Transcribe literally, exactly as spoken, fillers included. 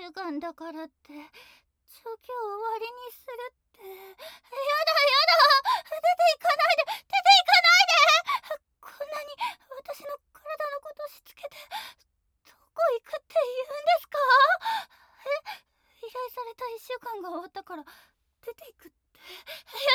ゅうかんだからって調教終わりにするって。やだやだ、出ていかないで、出ていかないで。こんなに私の体のことしつけてどこ行くって言うんですか？え、依頼されたいっしゅうかんが終わったから出ていくって。